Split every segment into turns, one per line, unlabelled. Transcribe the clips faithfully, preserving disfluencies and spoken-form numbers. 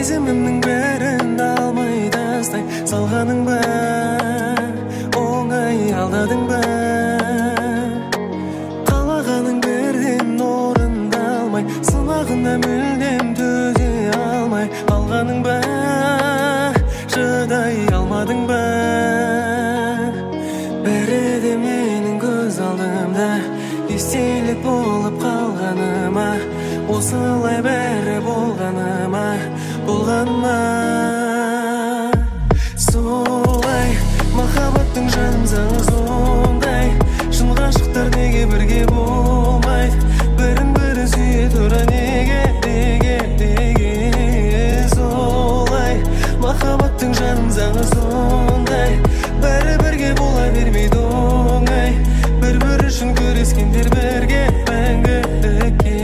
сезімімнің бәрін алмай тастай салғаның ба, оңай алдадың ба, қалағаның бірден орындалмай, сынағына мүлдем төзе алмай алғаның ба, шыдай алмадың ба. Бәрі де менің көз алдымда естелік болып қалғаныма, осылай бәрі болғаныма, болғаныма. Солай махаббаттың жаным заңы сондай, шын ғашықтар неге бірге болмайды, бірін бірі сүйе тұра неге, неге, неге. Солай махаббаттың жаным заңы сондай, бәрі бірге бола бермейді оңай, бір-бір үшін күрескендер бірге мәңгілікке.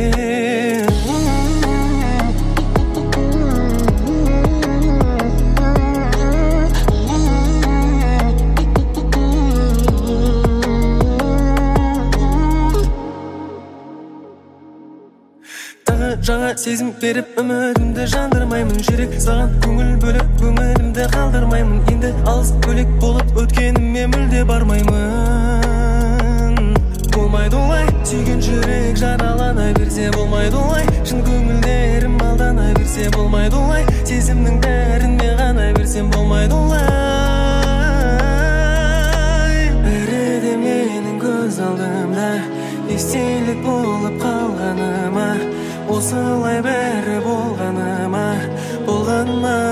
Жаңа сезім беріп үмітімді жандырмаймын, жүрек саған көңіл бөліп көңілімді қалдырмаймын, енді алыс бөлек болып өткеніме мүлде бармаймын. Болмайды олай, сүйген жүрек жаралана берсе, болмайды олай, шын көңілдерім алдана берсе, болмайды олай, сезімнің бәріне ғана берсем, болмайды олай. Бәрі де менің көз алдымда естелік болып қалғаныма, осылай бәрі болғаныма, болғаныма.